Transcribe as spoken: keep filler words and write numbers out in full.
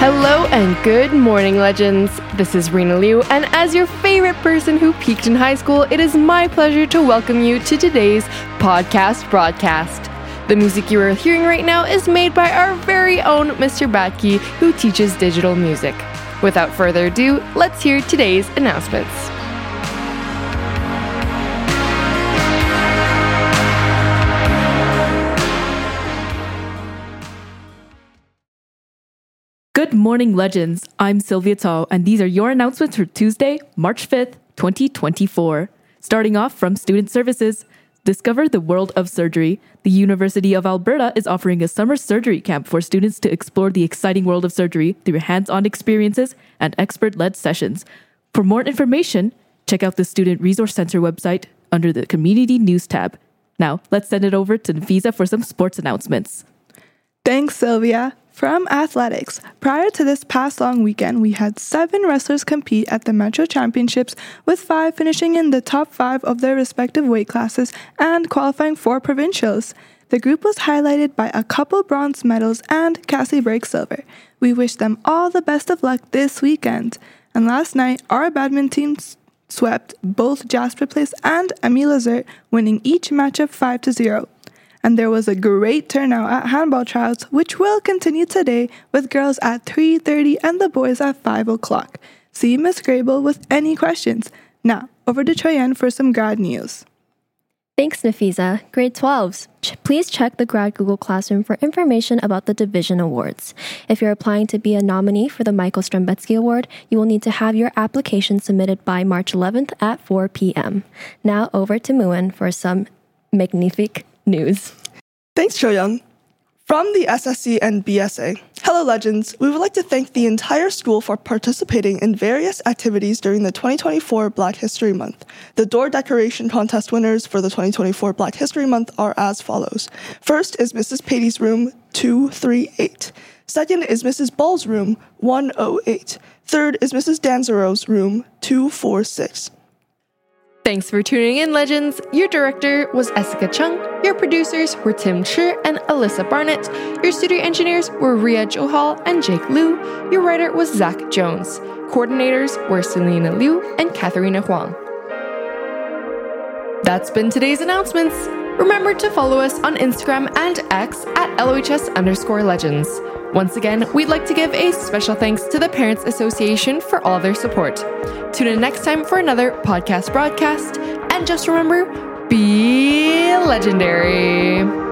Hello and good morning, legends. This is Rena Liu, and as your favorite person who peaked in high school, it is my pleasure to welcome you to today's podcast broadcast. The music you are hearing right now is made by our very own Mister Batke, who teaches digital music. Without further ado, let's hear today's announcements. Good morning, legends. I'm Sylvia Tall, and these are your announcements for Tuesday, March fifth, twenty twenty-four. Starting off from Student Services, discover the world of surgery. The University of Alberta is offering a summer surgery camp for students to explore the exciting world of surgery through hands-on experiences and expert-led sessions. For more information, check out the Student Resource Center website under the Community News tab. Now, let's send it over to Nafisa for some sports announcements. Thanks, Sylvia. From athletics, prior to this past long weekend, we had seven wrestlers compete at the Metro Championships, with five finishing in the top five of their respective weight classes and qualifying for provincials. The group was highlighted by a couple bronze medals and Cassie Brake silver. We wish them all the best of luck this weekend. And last night, our badminton team swept both Jasper Place and Emile Lazert, winning each matchup five to zero. And there was a great turnout at handball tryouts, which will continue today with girls at three thirty and the boys at five o'clock. See Miss Grable with any questions. Now, over to Choyenne for some grad news. Thanks, Nafisa. Grade twelves. Ch- please check the Grad Google Classroom for information about the Division Awards. If you're applying to be a nominee for the Michael Strembetsky Award, you will need to have your application submitted by March eleventh at four p.m. Now, over to Muan for some magnifique news. Thanks, Choyung. From the S S C and B S A, hello legends. We would like to thank the entire school for participating in various activities during the twenty twenty-four Black History Month. The door decoration contest winners for the twenty twenty-four Black History Month are as follows. First is Missus Patey's room two three eight. Second is Missus Ball's room one oh eight. Third is Missus Danzero's room two four six. Thanks for tuning in, legends. Your director was Essica Chung. Your producers were Tim Chi and Alyssa Barnett. Your studio engineers were Ria Johal and Jake Liu. Your writer was Zach Jones. Coordinators were Selena Liu and Katharina Huang. That's been today's announcements. Remember to follow us on Instagram and X at L O H S underscore legends. Once again, we'd like to give a special thanks to the Parents Association for all their support. Tune in next time for another podcast broadcast, and just remember, be legendary.